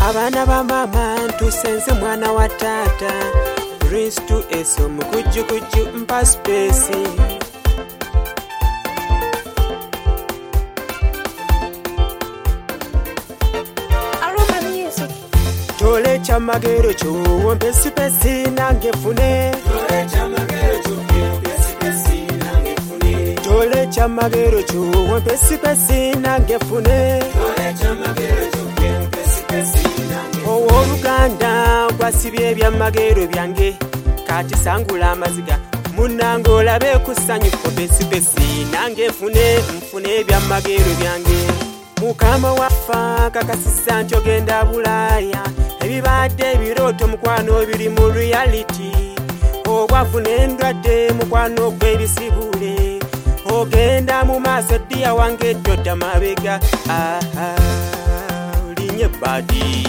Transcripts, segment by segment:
Abana ba mama ntusenze mwana wa tata Kristu eso mukujju mpa space Aroma music Tole cha magero cho wombe sipesi nange fune Tole cha magero cho wombe sipesi nange fune Tole cha magero cho wombe sipesi nange fune Tole cha magero cho wombe sipesi nange Owo Luganda kwasibye bya magero byange kati sangula amaziga munangola be kusanyu wombe sipesi nange mfune bya magero byange Mukama wafa kakasisa nchogenda Bulaya ebibadde biroto mukwano biri mu reality obwafuna endwadde mukwano gw'ebisibule ogenda mu maaso ddiya wange ddodda mabega linye badi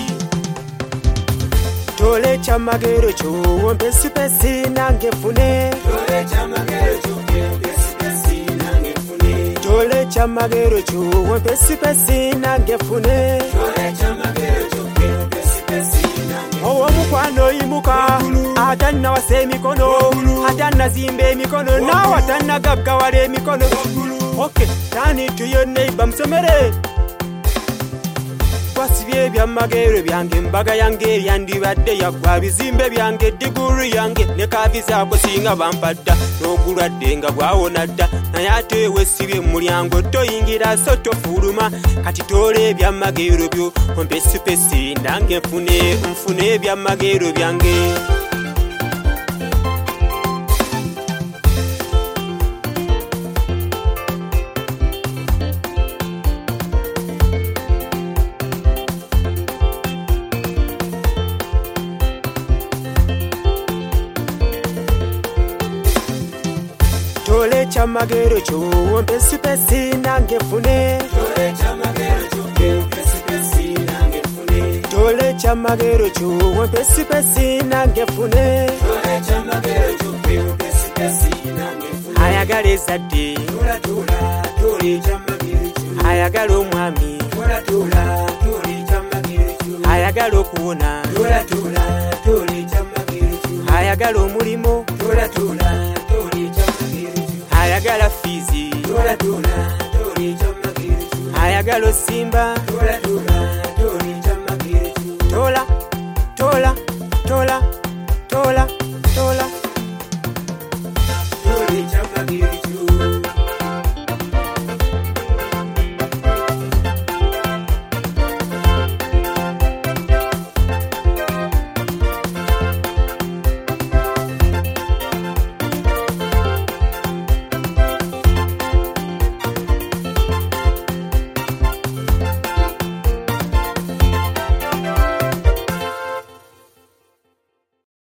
Tole cha magero kyo wombe sipesi nange fune Tole cha magero kyo wombe sipesi nange fune Tole cha magero kyo wombe sipesi nange fune Tole cha magero kyo wombe sipesi nange Owo mukwano imuka atanna wase emikono atanna zimbe emikono nawe atanna gaggawala emikono Okay, tani to your neighbor msomere Kwasibye bya magero byange mbaga yange yandibadde yagwa bizimbe byange diguru yange ne kaviza ko singa bampadda n'ogulwadde nga gwawona dda naye ate wesibye mu mulyango toyingira so tofuluma kati tole bya magero byo ompe sipesi nange mfune bya magero byange Tole cha magero kyo wombe sipesi nange fune Tole cha magero kyo wombe sipesi nange fune Tole cha magero kyo wombe sipesi nange fune Tole cha magero kyo wombe sipesi nange fune Ayagala ezadde tole cha magero kyo ayagala omwami tole cha magero kyo ayagala okuwona tole cha magero kyo ayagala omulimo tole cha ayagala fizi tole cha magero kyo ayagala simba